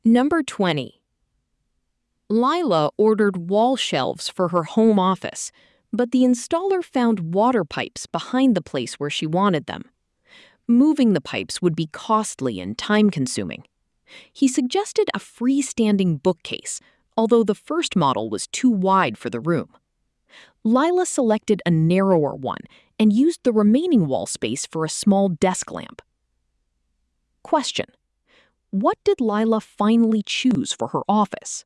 Number 20. Lila ordered wall shelves for her home office, but the installer found water pipes behind the place where she wanted them. Moving the pipes would be costly and time-consuming. He suggested a freestanding bookcase, although the first model was too wide for the room. Lila selected a narrower one and used the remaining wall space for a small desk lamp. Question: what did Lila finally choose for her office?